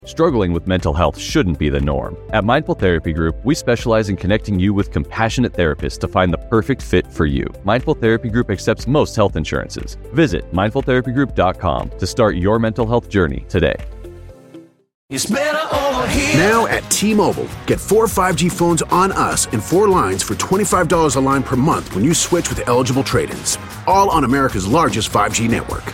Struggling with mental health shouldn't be the norm. At Mindful Therapy Group, we specialize in connecting you with compassionate therapists to find the perfect fit for you. Mindful Therapy Group accepts most health insurances. Visit mindfultherapygroup.com to start your mental health journey today. It's better over here. Now at T-Mobile, get 4 5G phones on us and 4 lines for $25 a line per month when you switch with eligible trade-ins. All on America's largest 5G network.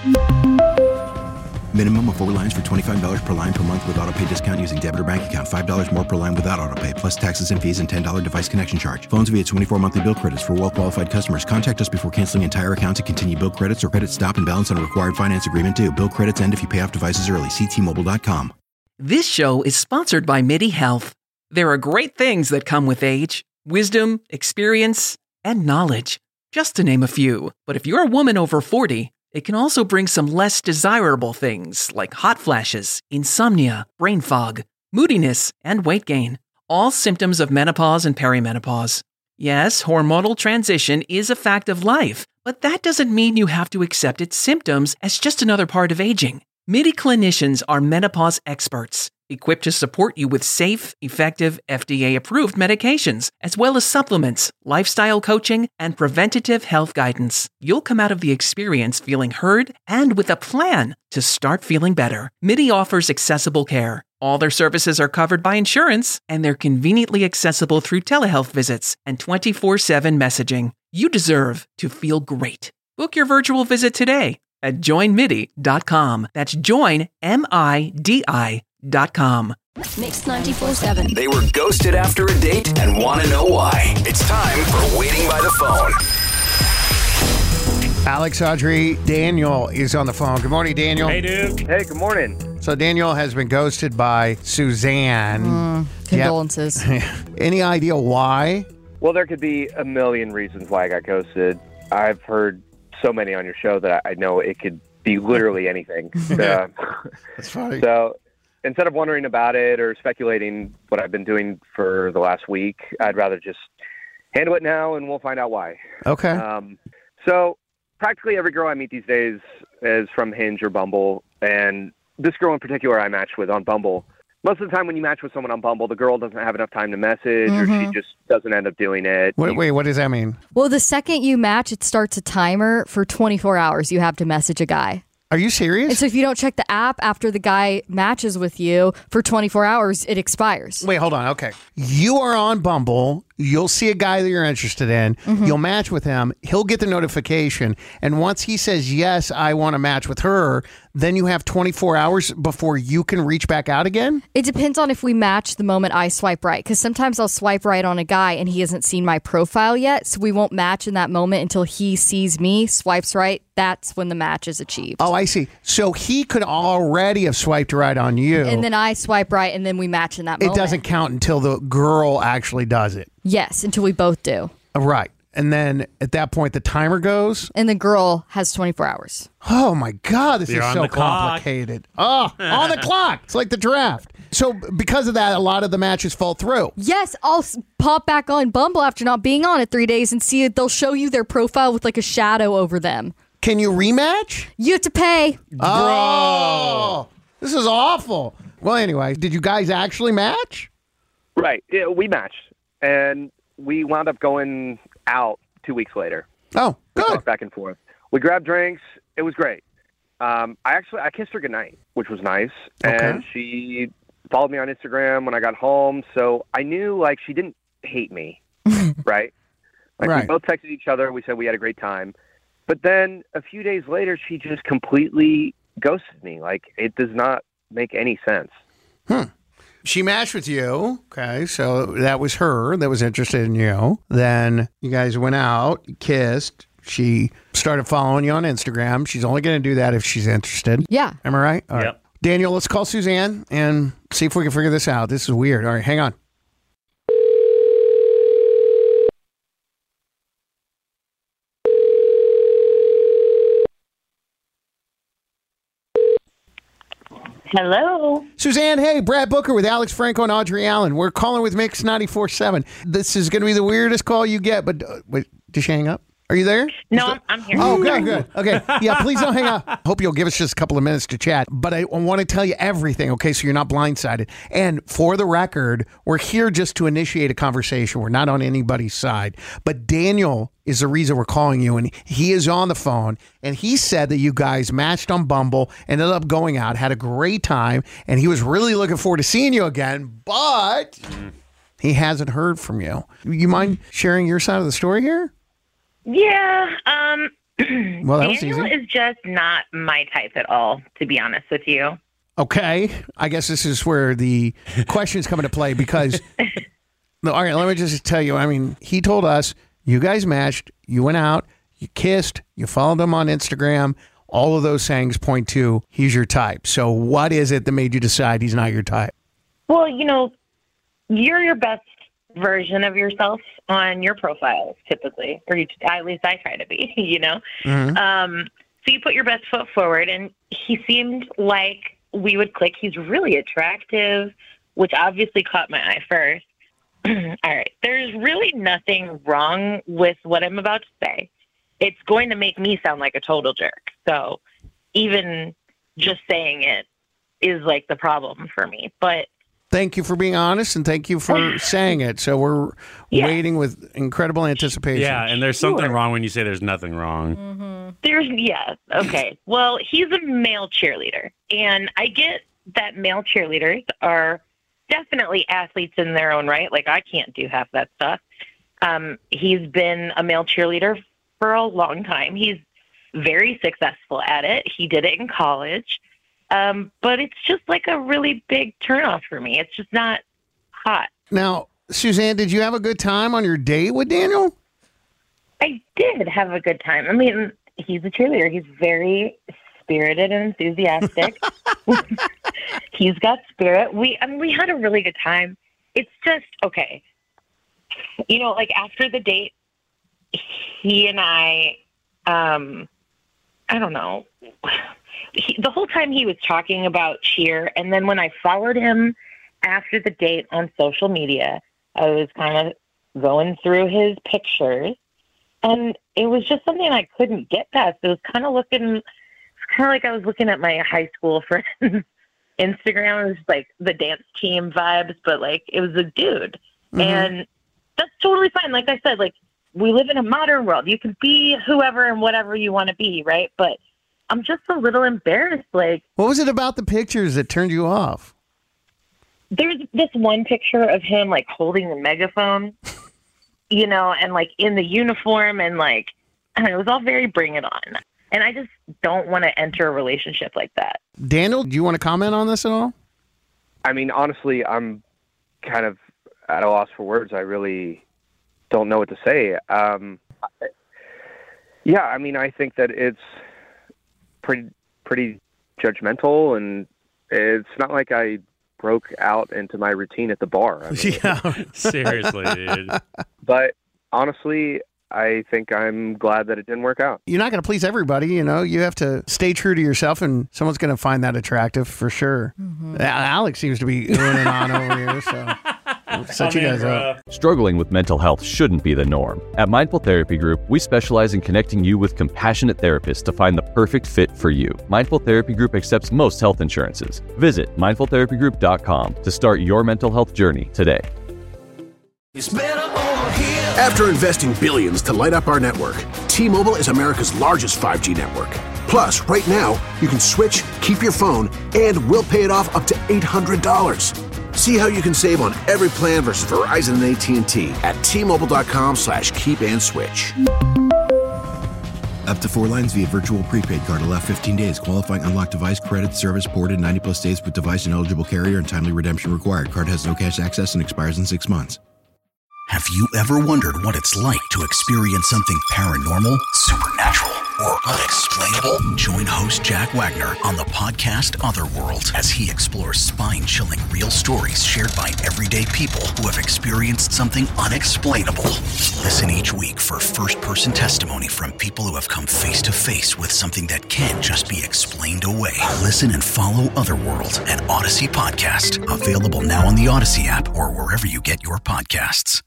Minimum of 4 lines for $25 per line per month with autopay discount using debit or bank account. $5 more per line without autopay, plus taxes and fees and $10 device connection charge. Phones via 24 monthly bill credits for well-qualified customers. Contact us before canceling entire account to continue bill credits or credit stop and balance on a required finance agreement due. Bill credits end if you pay off devices early. See T-Mobile.com. This show is sponsored by MIDI Health. There are great things that come with age. Wisdom, experience, and knowledge. Just to name a few. But if you're a woman over 40, it can also bring some less desirable things like hot flashes, insomnia, brain fog, moodiness, and weight gain. All symptoms of menopause and perimenopause. Yes, hormonal transition is a fact of life, but that doesn't mean you have to accept its symptoms as just another part of aging. MIDI clinicians are menopause experts, equipped to support you with safe, effective, FDA-approved medications, as well as supplements, lifestyle coaching, and preventative health guidance. You'll come out of the experience feeling heard and with a plan to start feeling better. MIDI offers accessible care. All their services are covered by insurance, and they're conveniently accessible through telehealth visits and 24/7 messaging. You deserve to feel great. Book your virtual visit today at joinmidi.com. That's joinmidi.com. Mix 94.7. They were ghosted after a date and want to know why. It's time for Waiting by the Phone. Alex, Audrey, Daniel is on the phone. Good morning, Daniel. Hey, dude. Hey, good morning. So Daniel has been ghosted by Suzanne. Condolences. Yep. Any idea why? Well, there could be a million reasons why I got ghosted. I've heard so many on your show that I know it could be literally anything. That's funny. So instead of wondering about it or speculating what I've been doing for the last week, I'd rather just handle it now and we'll find out why. Okay. So practically every girl I meet these days is from Hinge or Bumble. And this girl in particular I matched with on Bumble. Most of the time when you match with someone on Bumble, the girl doesn't have enough time to message or she just doesn't end up doing it. Wait, what does that mean? Well, the second you match, it starts a timer for 24 hours. You have to message a guy. Are you serious? And so if you don't check the app after the guy matches with you for 24 hours, it expires. Wait, hold on. Okay. You are on Bumble. You'll see a guy that you're interested in. You'll match with him. He'll get the notification. And once he says, yes, I want to match with her, then you have 24 hours before you can reach back out again? It depends on if we match the moment I swipe right. Because sometimes I'll swipe right on a guy and he hasn't seen my profile yet. So we won't match in that moment until he sees me, swipes right. That's when the match is achieved. Oh, I see. So he could already have swiped right on you. And then I swipe right and then we match in that moment. It doesn't count until the girl actually does it. Yes, until we both do. Right. And then at that point, the timer goes. And the girl has 24 hours. Oh, my God. This You're is on so the clock. complicated. Oh, on the clock. It's like the draft. So because of that, a lot of the matches fall through. Yes, I'll pop back on Bumble after not being on it 3 days and see it. They'll show you their profile with like a shadow over them. Can you rematch? You have to pay. Oh, this is awful. Well, anyway, did you guys actually match? Right. Yeah, we matched. And we wound up going out 2 weeks later. Oh, We good. talked back and forth. We grabbed drinks. It was great. I kissed her goodnight, which was nice. Okay. And she followed me on Instagram when I got home. So I knew like she didn't hate me. Right. Like Right. we both texted each other. We said we had a great time. But then a few days later, she just completely ghosted me. Like it does not make any sense. She matched with you. Okay, so that was her that was interested in you. Then you guys went out, kissed. She started following you on Instagram. She's only going to do that if she's interested. Yeah. Am I right? All right. Yep. Daniel, let's call Suzanne and see if we can figure this out. This is weird. All right, hang on. Hello. Suzanne, hey, Brad Booker with Alex Franco and Audrey Allen. We're calling with Mix 94.7. This is going to be the weirdest call you get, but wait, did she hang up? Are you there? No, I'm here. Oh, good. Okay. Yeah, please don't hang up. Hope you'll give us just a couple of minutes to chat. But I want to tell you everything, okay, so you're not blindsided. And for the record, we're here just to initiate a conversation. We're not on anybody's side. But Daniel is the reason we're calling you, and he is on the phone. And he said that you guys matched on Bumble, ended up going out, had a great time, and he was really looking forward to seeing you again, but he hasn't heard from you. You mind sharing your side of the story here? Yeah. Well, that was Daniel easy. is just not my type at all, to be honest with you. Okay. I guess this is where the questions come into play because, all right, let me just tell you. I mean, he told us you guys matched, you went out, you kissed, you followed him on Instagram. All of those things point to he's your type. So what is it that made you decide he's not your type? Well, you're your best version of yourself on your profiles, typically, or at least I try to be, Mm-hmm. So you put your best foot forward, and he seemed like we would click. He's really attractive, which obviously caught my eye first. All right. There's really nothing wrong with what I'm about to say. It's going to make me sound like a total jerk. So even just saying it is like the problem for me. But thank you for being honest, and thank you for saying it. So we're waiting with incredible anticipation. Yeah, and there's something wrong when you say there's nothing wrong. Mm-hmm. Okay. Well, he's a male cheerleader, and I get that male cheerleaders are definitely athletes in their own right. Like, I can't do half that stuff. He's been a male cheerleader for a long time. He's very successful at it. He did it in college. But it's just like a really big turnoff for me. It's just not hot. Now, Suzanne, did you have a good time on your date with Daniel? I did have a good time. I mean, he's a cheerleader. He's very spirited and enthusiastic. He's got spirit. We had a really good time. It's just, okay. Like after the date, he and I don't know. The whole time he was talking about cheer, and then when I followed him after the date on social media, I was kind of going through his pictures, and it was just something I couldn't get past. It was kind of like I was looking at my high school friend's Instagram. It was like the dance team vibes, but like it was a dude. Mm-hmm. And that's totally fine. Like I said, like we live in a modern world. You can be whoever and whatever you want to be, right? But I'm just a little embarrassed. Like, what was it about the pictures that turned you off? There's this one picture of him like holding the megaphone, and like in the uniform, and like, I don't know, it was all very bring it on. And I just don't want to enter a relationship like that. Daniel, do you want to comment on this at all? I mean, honestly, I'm kind of at a loss for words. I really don't know what to say. Yeah, I mean, I think that it's pretty judgmental, and it's not like I broke out into my routine at the bar. I mean, yeah, seriously, dude. But honestly, I think I'm glad that it didn't work out. You're not going to please everybody, You have to stay true to yourself, and someone's going to find that attractive for sure. Mm-hmm. Alex seems to be going on over here, so set you guys up. Struggling with mental health shouldn't be the norm. At Mindful Therapy Group, we specialize in connecting you with compassionate therapists to find the perfect fit for you. Mindful Therapy Group accepts most health insurances. Visit mindfultherapygroup.com to start your mental health journey today. After investing billions to light up our network, T-Mobile is America's largest 5G network. Plus, right now, you can switch, keep your phone, and we'll pay it off up to $800. See how you can save on every plan versus Verizon and AT&T at T-Mobile.com/keep-and-switch. Up to 4 lines via virtual prepaid card. Allow 15 days. Qualifying unlocked device credit service ported 90+ days with device and eligible carrier and timely redemption required. Card has no cash access and expires in 6 months. Have you ever wondered what it's like to experience something paranormal, supernatural, or unexplainable? Join host Jack Wagner on the podcast Otherworld as he explores spine-chilling real stories shared by everyday people who have experienced something unexplainable. Listen each week for first-person testimony from people who have come face-to-face with something that can't just be explained away. Listen and follow Otherworld, an Odyssey podcast. Available now on the Odyssey app or wherever you get your podcasts.